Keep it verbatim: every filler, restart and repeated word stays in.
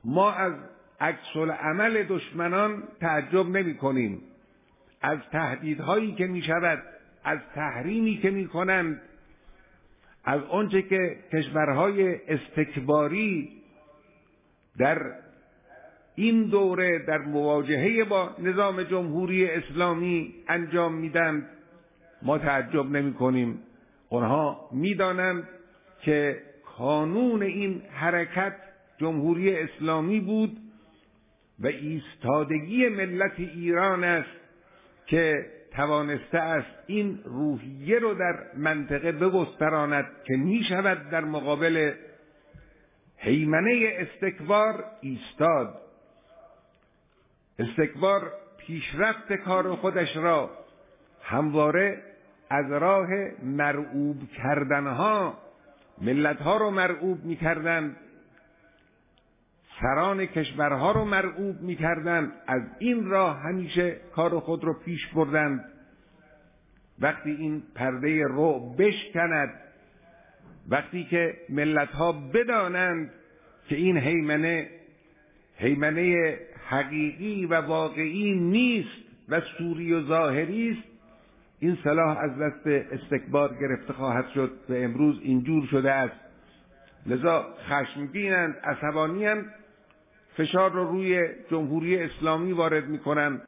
ما از عکس العمل دشمنان تعجب نمی کنیم، از تهدیدهایی که می شود، از تحریمی که می کنند، از آنچه که کشورهای استکباری در این دوره در مواجهه با نظام جمهوری اسلامی انجام میدند ما تعجب نمی کنیم. آنها میدانند که کانون این حرکت جمهوری اسلامی بود و ایستادگی ملت ایران است که توانسته است این روحیه رو در منطقه بگستراند که می شود در مقابل هیمنه استکبار ایستاد. استکبار پیشرفت کار خودش را همواره از راه مرعوب کردنها ملتها رو مرعوب می کردند، سران کشورها رو مرعوب می کردند، از این راه همیشه کار خود رو پیش بردند. وقتی این پرده رعب بشکند، وقتی که ملتها بدانند که این هیمنه هیمنه حقیقی و واقعی نیست و صوری و ظاهری است، این سلاح از دست استکبار گرفته خواهد شد و امروز اینجور شده است. لذا خشمگینند، عصبانی‌اند، فشار رو روی جمهوری اسلامی وارد می‌کنند